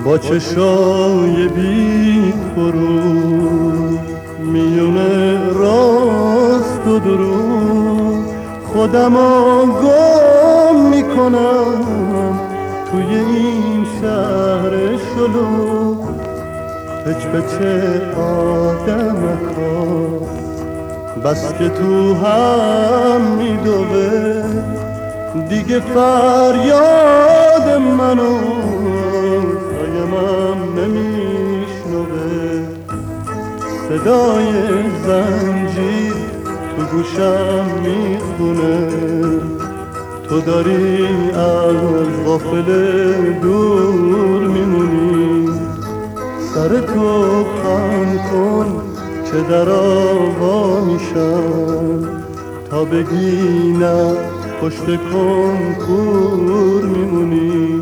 با چشای بی فرو میونه راست و درو خودم گم میکنم توی این شهر شلو. پچ پچ آدمکا بس که تو هم میدوه دیگه فریاد منو من نمیشنوه. صدای زنجیر تو گوشم میخونه تو داری از غافل دور میمونی. سر تو خم کن که در آوا میشم تا بگی نه پشت کنکور میمونی.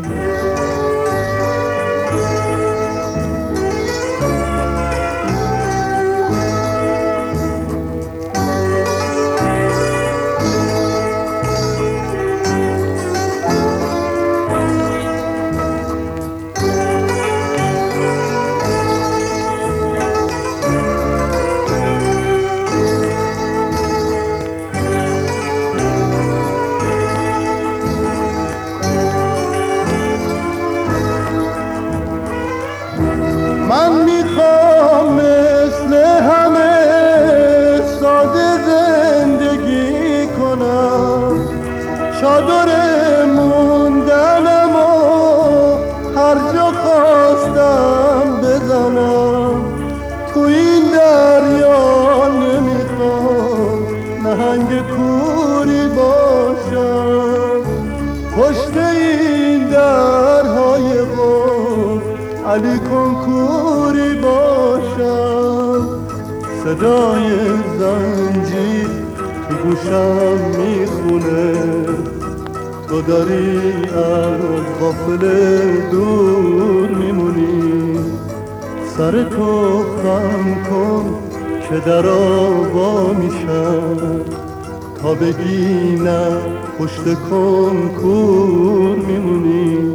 من میخوام مثل همه ساده زندگی کنم، چادر موندنم و هر جا خواستم بزنم. تو این دریا نمیخوام نهنگ کوری باشم، پشت این درهای قفل علی کنکوری باشم. صدای زنجیر تو گوشم میخونه تو داری از غافل دور میمونی. سر تو خم کن که در آوا میشم تا بگی نه پشت کنکور میمونی.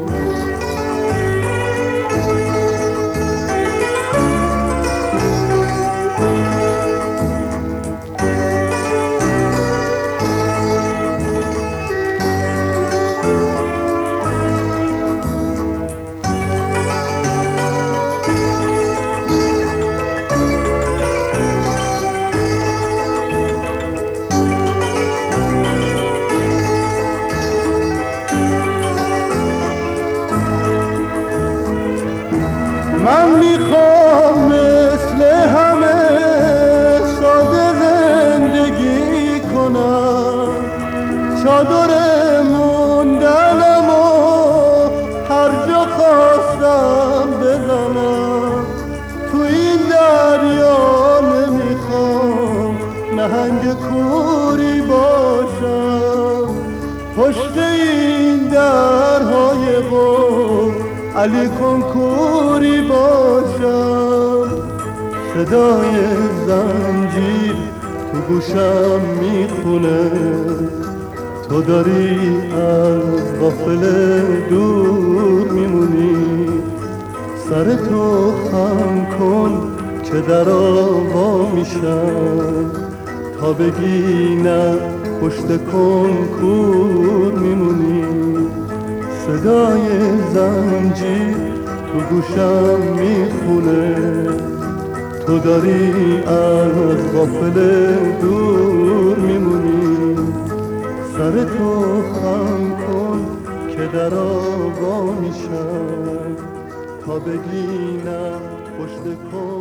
من میخوام مثل همه ساده زندگی کنم، چادر موندنم و هر جا خواستم بزنم. تو این دریا نمیخوام نهنگ کوری باشم، پشت این درهای قفل علی کنکوری باشم. صدای زنجیر تو گوشم میخونه تو داری از غافل دور میمونی. سر تو خم کن که در آوا میشم تا بگی نه پشت کنکور میمونی. صدای زنجیر تو گوشم میخونه تو داری از غافل دور میمونی. سر تو خم کن که در آوا میشم تا بگی نه پشت کن